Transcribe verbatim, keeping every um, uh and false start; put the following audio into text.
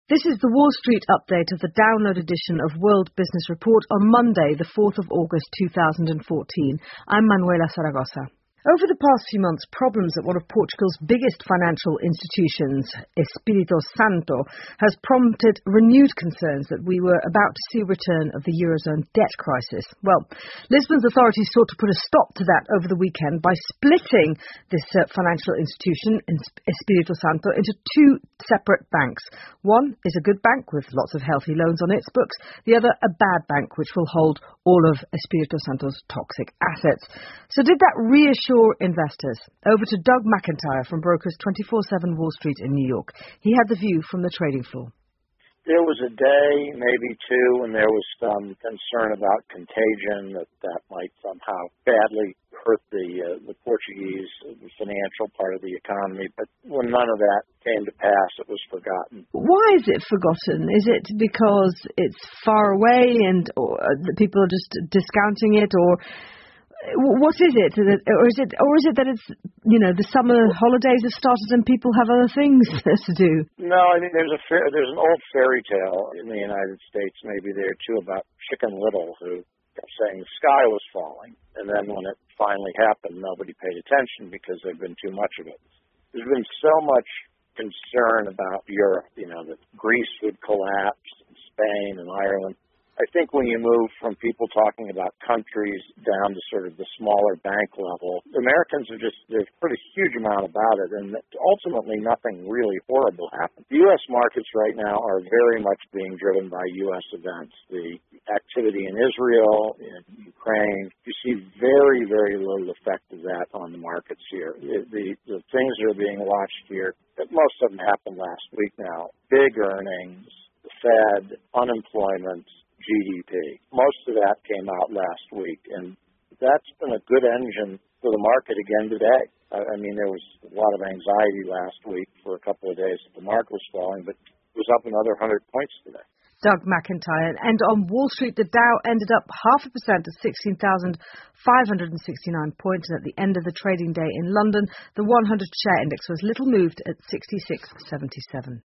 This is the Wall Street update of the download edition of World Business Report on Monday, the fourth of August two thousand fourteen. I'm Manuela Zaragoza. Over the past few months, problems at one of Portugal's biggest financial institutions, Espírito Santo, has prompted renewed concerns that we were about to see a return of the Eurozone debt crisis. Well, Lisbon's authorities sought to put a stop to that over the weekend by splitting this uh, financial institution, Espírito Santo, into two separate banks. One is a good bank with lots of healthy loans on its books, the other a bad bank which will hold all of Espírito Santo's toxic assets. So did that reassure investors? Over to Doug McIntyre from Brokers twenty-four seven Wall Street in New York. He had the view from the trading floor. There was a day, maybe two, when there was some concern about contagion, that that might somehow badly hurt the uh, the Portuguese the financial part of the economy. But when none of that came to pass, it was forgotten. Why is it forgotten? Is it because it's far away and or, uh, the people are just discounting it, or what is it? Or is it, or is it that it's, you know, the summer holidays have started and people have other things to do? No, I think there's a there's an old fairy tale in the United States, maybe there too, about Chicken Little, who kept saying the sky was falling, and then when it finally happened, nobody paid attention because there'd been too much of it. There's been so much concern about Europe, you know, that Greece would collapse, and Spain and Ireland. I think when you move from people talking about countries down to sort of the smaller bank level, Americans are just, there's a pretty huge amount about it, and ultimately nothing really horrible happened. The U S markets right now are very much being driven by U S events. The activity in Israel, in Ukraine, you see very, very little effect of that on the markets here. The, the, the things that are being watched here, most of them happened last week now. Big earnings, the Fed, unemployment, G D P. Most of that came out last week, and that's been a good engine for the market again today. I mean, there was a lot of anxiety last week for a couple of days that the market was falling, but it was up another one hundred points today. Doug McIntyre. And on Wall Street, the Dow ended up half a percent at sixteen thousand five hundred sixty-nine points. And at the end of the trading day in London, the one hundred share index was little moved at sixty-six seventy-seven.